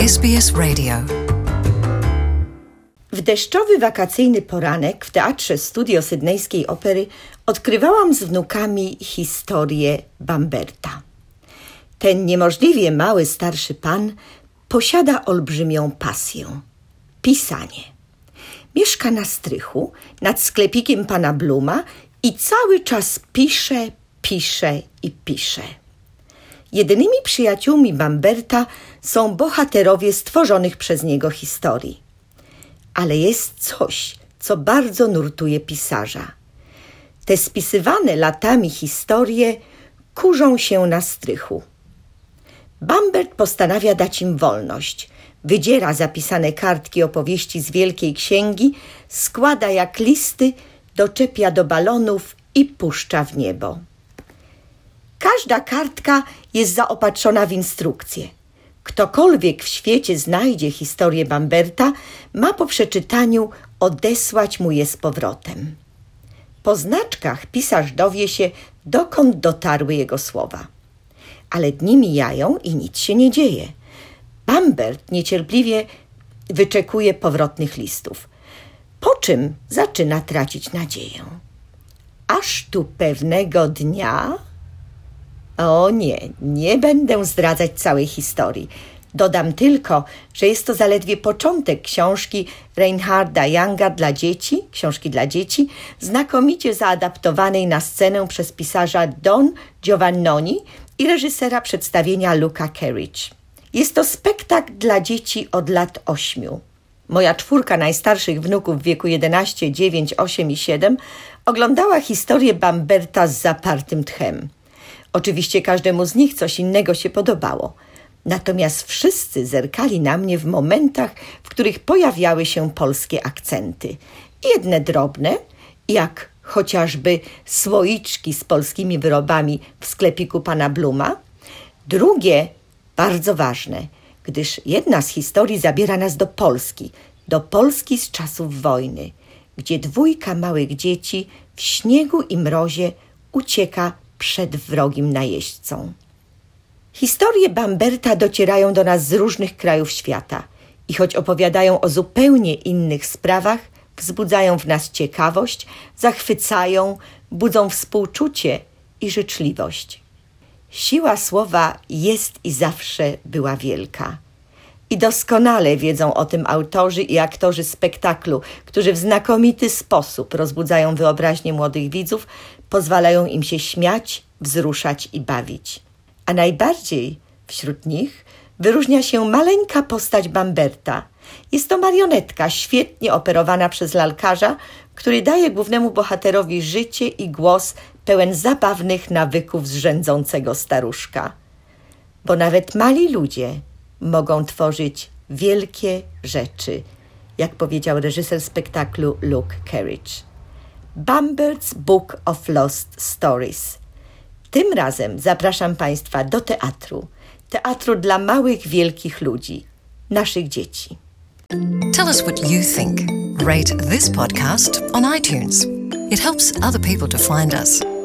SBS Radio. W deszczowy wakacyjny poranek w Teatrze Studio Sydnejskiej Opery odkrywałam z wnukami historię Bamberta. Ten niemożliwie mały starszy pan posiada olbrzymią pasję – pisanie. Mieszka na strychu nad sklepikiem pana Bluma i cały czas pisze i pisze. Jedynymi przyjaciółmi Bamberta są bohaterowie stworzonych przez niego historii. Ale jest coś, co bardzo nurtuje pisarza. Te spisywane latami historie kurzą się na strychu. Bambert postanawia dać im wolność. Wydziera zapisane kartki opowieści z Wielkiej Księgi, składa jak listy, doczepia do balonów i puszcza w niebo. Każda kartka jest zaopatrzona w instrukcję. Ktokolwiek w świecie znajdzie historię Bamberta, ma po przeczytaniu odesłać mu je z powrotem. Po znaczkach pisarz dowie się, dokąd dotarły jego słowa. Ale dni mijają i nic się nie dzieje. Bambert niecierpliwie wyczekuje powrotnych listów, po czym zaczyna tracić nadzieję. Aż tu pewnego dnia... O nie będę zdradzać całej historii. Dodam tylko, że jest to zaledwie początek książki Reinharda Younga książki dla dzieci, znakomicie zaadaptowanej na scenę przez pisarza Don Giovannoni i reżysera przedstawienia Luca Kerridge. Jest to spektakl dla dzieci od lat 8. Moja 4 najstarszych wnuków w wieku 11, 9, 8 i 7 oglądała historię Bamberta z zapartym tchem. Oczywiście każdemu z nich coś innego się podobało. Natomiast wszyscy zerkali na mnie w momentach, w których pojawiały się polskie akcenty. Jedne drobne, jak chociażby słoiczki z polskimi wyrobami w sklepiku pana Bluma. Drugie, bardzo ważne, gdyż jedna z historii zabiera nas do Polski z czasów wojny, gdzie 2 małych dzieci w śniegu i mrozie ucieka przed wrogim najeźdźcą. Historie Bamberta docierają do nas z różnych krajów świata i choć opowiadają o zupełnie innych sprawach, wzbudzają w nas ciekawość, zachwycają, budzą współczucie i życzliwość. Siła słowa jest i zawsze była wielka. I doskonale wiedzą o tym autorzy i aktorzy spektaklu, którzy w znakomity sposób rozbudzają wyobraźnię młodych widzów, pozwalają im się śmiać, wzruszać i bawić. A najbardziej wśród nich wyróżnia się maleńka postać Bamberta. Jest to marionetka świetnie operowana przez lalkarza, który daje głównemu bohaterowi życie i głos pełen zabawnych nawyków zrzędzącego staruszka. Bo nawet mali ludzie mogą tworzyć wielkie rzeczy, jak powiedział reżyser spektaklu Luke Kerridge. Bambert's Book of Lost Stories. Tym razem zapraszam Państwa do teatru dla małych, wielkich ludzi, naszych dzieci. Tell us what you think. Rate this podcast on iTunes. It helps other people to find us.